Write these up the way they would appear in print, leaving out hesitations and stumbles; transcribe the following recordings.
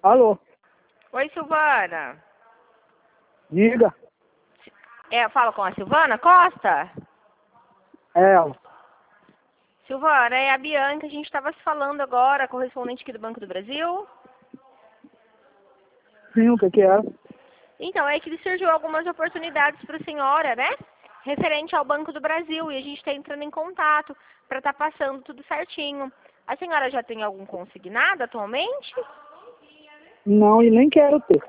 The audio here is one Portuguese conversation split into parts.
Alô? Oi, Silvana. Diga. Eu falo com a Silvana Costa? É ela. Silvana, é a Bianca, a gente estava se falando agora, correspondente aqui do Banco do Brasil. Sim, o que é? Então, é que surgiu algumas oportunidades para a senhora, né? Referente ao Banco do Brasil, e a gente está entrando em contato para estar passando tudo certinho. A senhora já tem algum consignado atualmente? Não, e nem quero ter.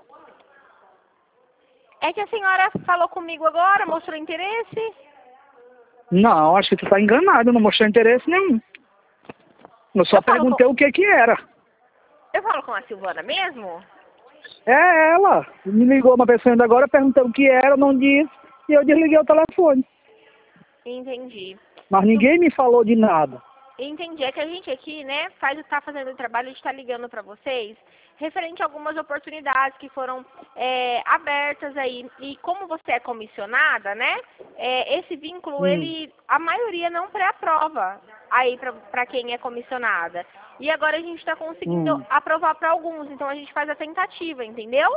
É que a senhora falou comigo agora, mostrou interesse? Não, acho que tu tá enganado, não mostrou interesse nenhum. Eu só perguntei o que era. Eu falo com a Silvana mesmo? É ela. Me ligou uma pessoa ainda agora, perguntou o que era, não disse, e eu desliguei o telefone. Entendi. Mas ninguém me falou de nada. Entendi. É que a gente aqui, né, tá fazendo o trabalho, a gente tá ligando para vocês, referente a algumas oportunidades que foram abertas aí. E como você é comissionada, né, esse vínculo, a maioria não pré-aprova aí para quem é comissionada. E agora a gente está conseguindo aprovar para alguns, então a gente faz a tentativa, entendeu?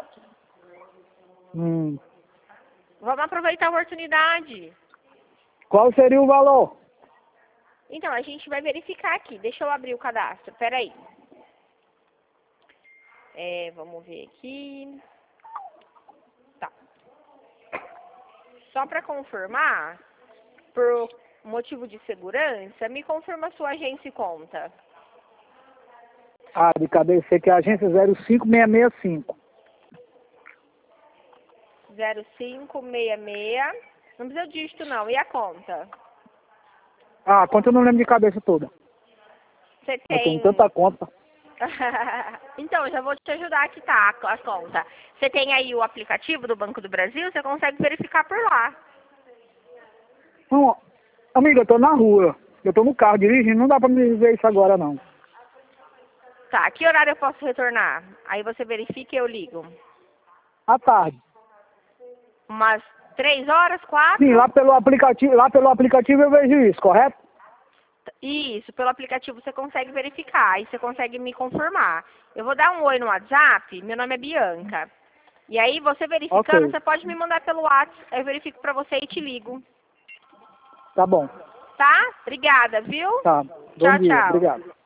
Vamos aproveitar a oportunidade. Qual seria o valor? Então, a gente vai verificar aqui. Deixa eu abrir o cadastro. Peraí. Vamos ver aqui. Tá. Só para confirmar, por motivo de segurança, me confirma a sua agência e conta. Ah, de cabeça, que é a agência 05665. 0566. Não precisa o dígito, não. E a conta? Ah, a conta eu não lembro de cabeça toda. Você Eu tem... tenho tanta conta. Então, já vou te ajudar aqui, tá? A conta. Você tem aí o aplicativo do Banco do Brasil? Você consegue verificar por lá. Não, amiga, eu tô na rua. Eu tô no carro dirigindo, não dá pra me ver isso agora, não. Tá, que horário eu posso retornar? Aí você verifica e eu ligo. À tarde. Umas 3 horas, 4? Sim, lá pelo aplicativo eu vejo isso, correto? Isso, pelo aplicativo você consegue verificar, aí você consegue me confirmar. Eu vou dar um oi no WhatsApp, meu nome é Bianca. E aí você verificando, você pode me mandar pelo WhatsApp, eu verifico pra você e te ligo. Tá bom. Tá? Obrigada, viu? Tá. Bom Tchau, dia, tchau. obrigado.